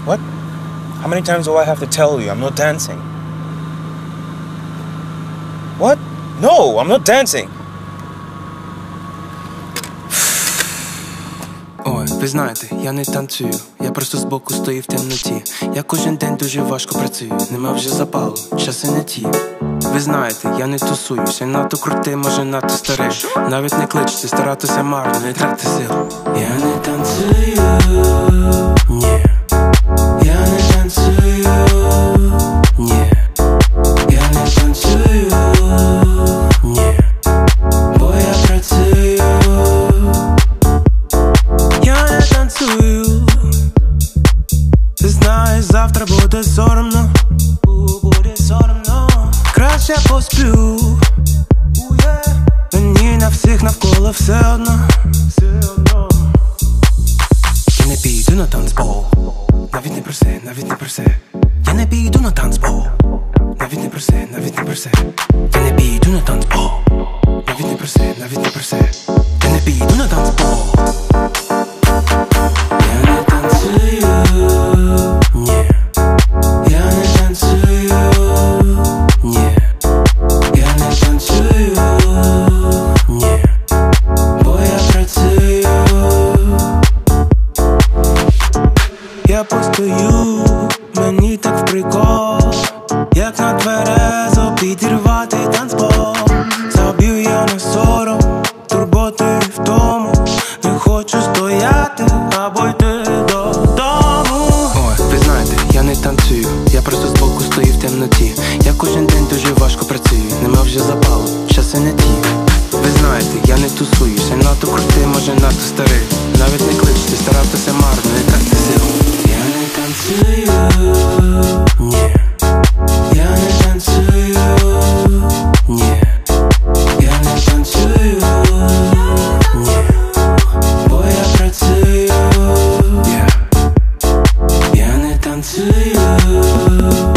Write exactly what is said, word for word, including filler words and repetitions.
What? How many times do I have to tell you I'm not dancing? What? No, I'm not dancing. Ой, ви знаєте, я не танцюю, я просто збоку стою в темноті. Я кожен день дуже важко працюю, нема вже запалу, часи не ті. Ви знаєте, я не тусуюсь, я надто крутий, може надто старий. Навіть не кличте, старатися марно, не тратьте сил. Я не танцюю, ні. Я не танцюю, ні. Я не танцюю, ні. Бо я працюю. Я не танцюю. Ти знаєш, завтра буде соромно. Буде соромно. Краще посплю. Мені на всіх навколо все одно. Я не піду на танцпол. Навіть не проси, навіть не проси. Я не піду на танцпол. Навіть не проси, навіть не проси. Я не піду на танцпол. Навіть не проси, навіть не проси. Я не піду на танцпол. Я не танцюю, ні. Я не танцюю, ні. Я не танцюю, ні. Бо я працюю. Я постою, мені так в прикол, як на тверезо підірвати танцпол. Заб'ю я на сором, турботи в тому. Не хочу стояти або йти додому. Ой, ви знаєте, я не танцюю, я просто збоку стою в темноті. Я кожен день дуже важко працюю, нема вже запалу, часи не ті. Ви знаєте, я не тусуюсь, я надто крутий, може надто старий. Навіть не кличте, старатися марно, не тратьте сил. Я не танцюю, ні. Я не танцюю, ні. Я не танцюю, ні. Бо я працюю, yeah. Я не танцюю.